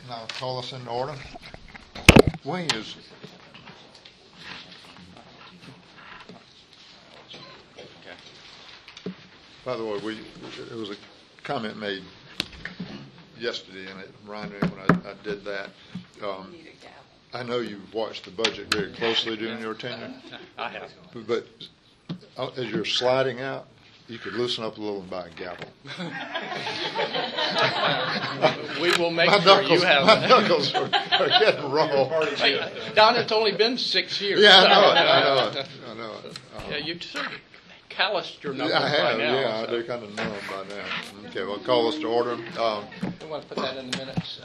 Now call us into order. Wayne is. By the way, there was a comment made yesterday, and it reminded me when I did that. I know you've watched the budget very closely during your tenure. I have. But as you're sliding out, you could loosen up a little and buy a gavel. We will make sure you have my knuckles are getting raw. Don, it's only been 6 years. Yeah, I know it. Yeah, you've sort of calloused your knuckles I have, by now. yeah, So. they're kind of numb by now. Okay, well, call us to order. We want to put that in the minutes.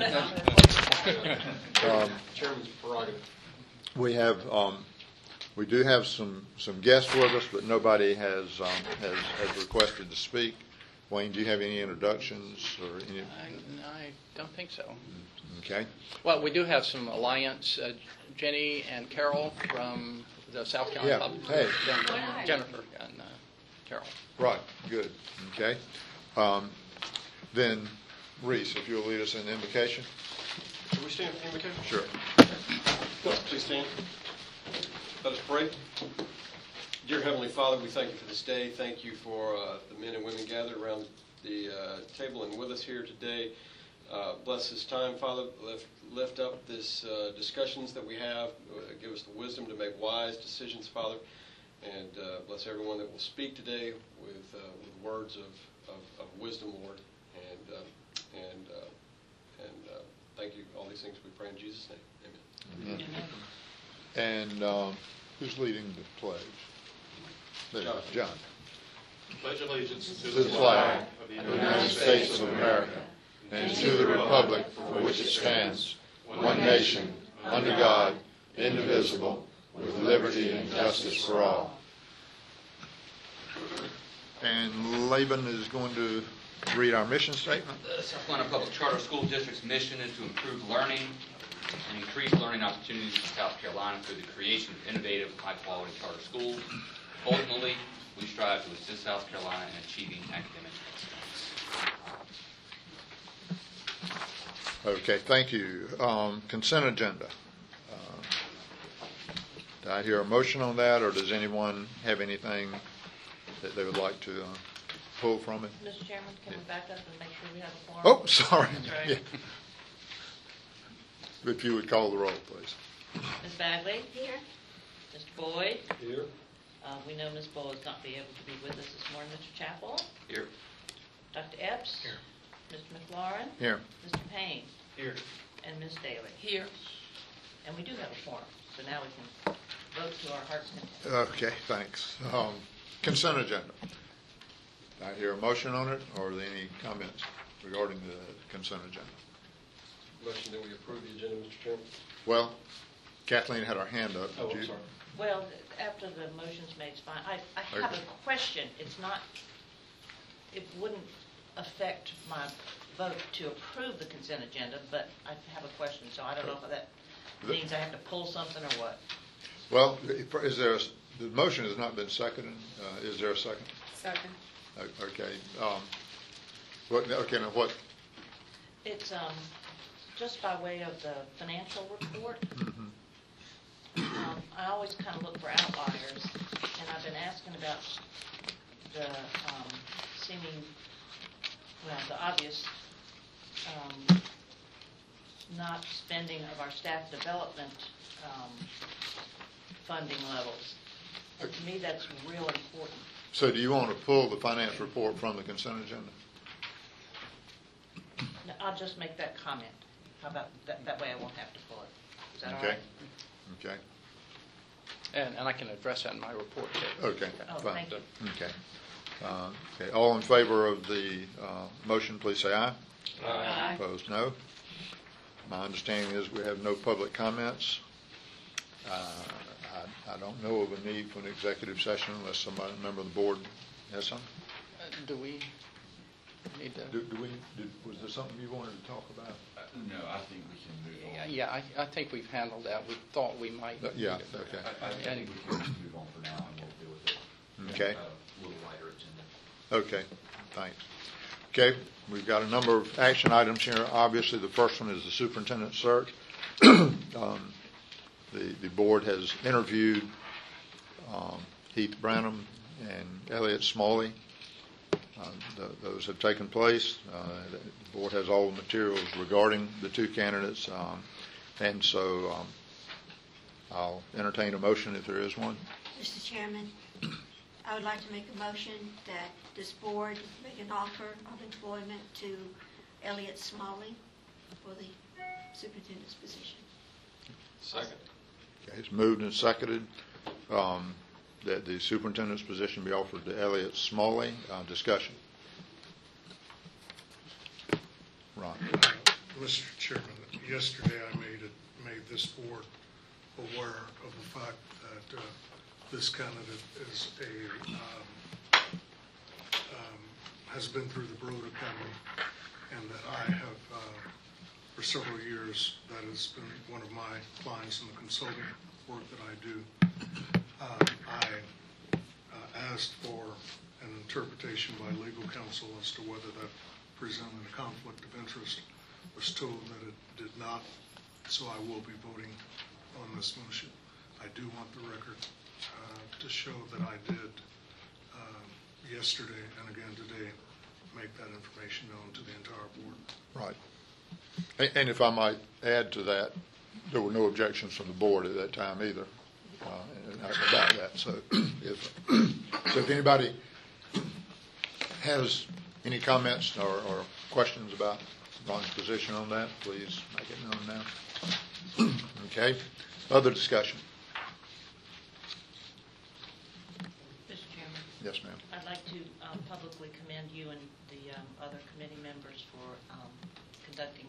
Chairman's prerogative. We do have some guests with us, but nobody has requested to speak. Wayne, do you have any introductions or any? I don't think so. Okay. Well, we do have some alliance. Jenny and Carol from the South Carolina Public Hey. Jennifer and Carol. Right. Good. Okay. Then, Reese, if you'll lead us in the invocation. Should we stand for the invocation? Sure. Please stand. Let us pray. Dear Heavenly Father, we thank you for this day. Thank you for the men and women gathered around the table and with us here today. Bless this time, Father. Lift up this discussions that we have. Give us the wisdom to make wise decisions, Father. And bless everyone that will speak today with words of wisdom, Lord. And thank you. All these things we pray in Jesus' name. Amen. And who's leading the pledge? There, John. Pledge allegiance To the flag of the United States of America and to the republic for which it stands, one nation, under God, indivisible, with liberty and justice for all. And Laban is going to read our mission statement. The South Carolina Public Charter School District's mission is to improve learning and increase learning opportunities in South Carolina through the creation of innovative, high-quality charter schools. Ultimately, we strive to assist South Carolina in achieving academic excellence. Okay, thank you. Consent agenda. Do I hear a motion on that, or does anyone have anything that they would like to pull from it? Mr. Chairman, can we back up and make sure we have a quorum? Oh, sorry. That's right. Yeah. If you would call the roll, please. Ms. Bagley? Here. Mr. Boyd? Here. We know Ms. Boyd is not be able to be with us this morning. Mr. Chappell? Here. Dr. Epps? Here. Mr. McLaurin? Here. Mr. Payne? Here. And Ms. Daly? Here. And we do have a quorum, so now we can vote to our heart's content. Okay, thanks. Consent agenda. Do I hear a motion on it, or are there any comments regarding the consent agenda? Motion that we approve the agenda, Mr. Chairman. Well, Kathleen had her hand up. Oh, Did I'm you? sorry. Well, after the motion's made, it's fine. I have Okay. a question. It's not, it wouldn't affect my vote to approve the consent agenda, but I have a question, so I don't know if that means I have to pull something or what. Well, is there, the motion has not been seconded. Is there a second? Second. Okay. Now what? It's just by way of the financial report. I always kind of look for outliers, and I've been asking about the seeming, well, the obvious not spending of our staff development funding levels. And to me, that's real important. So do you want to pull the finance report from the consent agenda? Now, I'll just make that comment. How about that? That way I won't have to pull it. Is that all Okay. right? Okay. And I can address that in my report, too. Okay. Oh, Fine. thank you. Okay. Okay. All in favor of the motion, please say aye. Aye. Opposed, no. My understanding is we have no public comments. I don't know of a need for an executive session unless somebody, a member of the board, has something. Do we need to? Was there something you wanted to talk about? No, I think we can move on. Yeah, I think we've handled that. We thought we might. Yeah, need it, but- okay. I think we can move on for now, and we'll deal with it. Okay. A little lighter agenda. Okay, thanks. Okay, we've got a number of action items here. Obviously, the first one is the superintendent search. The board has interviewed Heath Branham and Elliott Smalley. Those have taken place. The board has all the materials regarding the two candidates, and so I'll entertain a motion if there is one. Mr. Chairman, I would like to make a motion that this board make an offer of employment to Elliott Smalley for the superintendent's position. Second. Okay, it's moved and seconded that the superintendent's position be offered to Elliott Smalley. Discussion. Ron. Mr. Chairman, yesterday I made this board aware of the fact that this candidate is has been through the Broad Academy, and that I have for several years, that has been one of my clients in the consulting work that I do. I asked for an interpretation by legal counsel as to whether that presented a conflict of interest. Was told that it did not, so I will be voting on this motion. I do want the record to show that I did yesterday and again today make that information known to the entire board. Right. And if I might add to that, there were no objections from the board at that time either about that. So if anybody has any comments or questions about Ron's position on that, please make it known now. Okay. Other discussion? Mr. Chairman, Yes, ma'am. I'd like to publicly commend you and the other committee members for conducting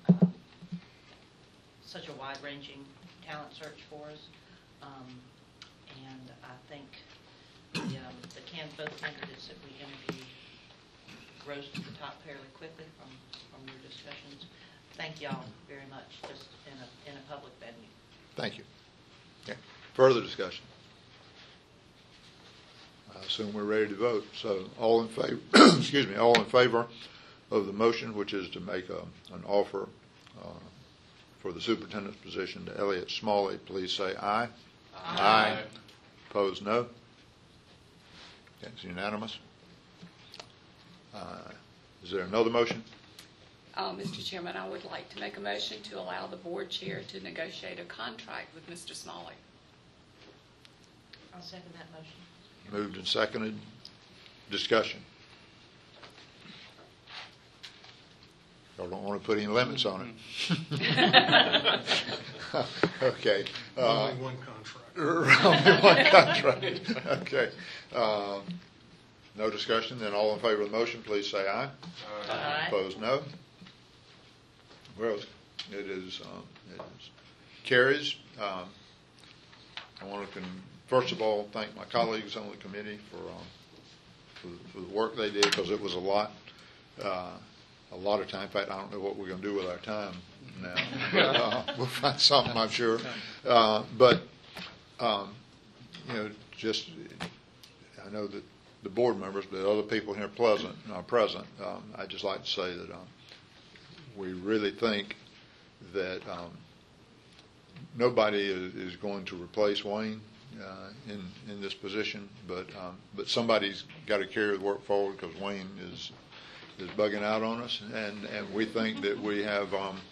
such a wide-ranging talent search for us. And I think both candidates that we interviewed rose to the top fairly quickly from your discussions. Thank y'all very much, just in a public venue. Thank you. Okay. Further discussion? I assume we're ready to vote. So all in favor, excuse me, all in favor of the motion, which is to make an offer for the superintendent's position to Elliott Smalley, please say aye. Aye. Opposed, no. It's unanimous. Is there another motion? Mr. Chairman, I would like to make a motion to allow the board chair to negotiate a contract with Mr. Smalley. I'll second that motion. Moved and seconded. Discussion. Y'all don't want to put any limits on it. Okay. Only one contract. Only one contract. Okay. No discussion. Then all in favor of the motion, please say aye. Aye. Opposed, no. Well, it is carries. I want to first of all thank my colleagues on the committee for the work they did, because it was a lot of time. In fact, I don't know what we're going to do with our time now. We'll find something, I'm sure. But just I know that the board members, but other people here present. I'd just like to say that we really think that nobody is going to replace Wayne in this position, but somebody's got to carry the work forward, because Wayne is bugging out on us, and we think that we have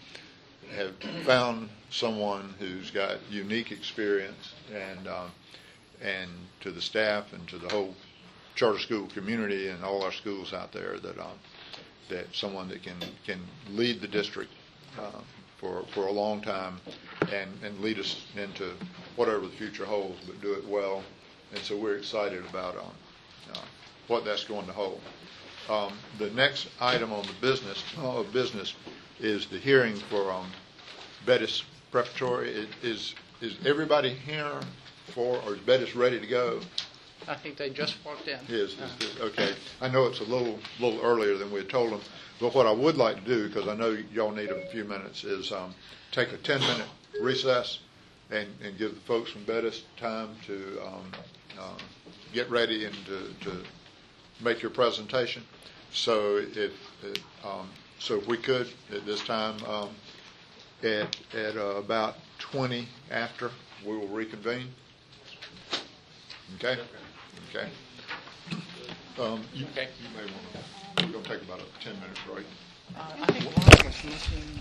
found someone who's got unique experience, and to the staff and to the whole charter school community and all our schools out there, that someone that can lead the district for a long time and lead us into whatever the future holds, but do it well. And so we're excited about what that's going to hold. The next item on the business is the hearing for Bettis Preparatory. Is everybody here for, or is Bettis ready to go? I think they just walked in. Okay. I know it's a little earlier than we had told them, but what I would like to do, because I know y'all need a few minutes, is take a 10-minute recess and give the folks from Bettis time to get ready and to make your presentation. So so if we could, at this time, at about 20 after, we will reconvene. Okay? Okay. You Okay. may want to, we're going to take about a 10-minute break. I think Ron was missing.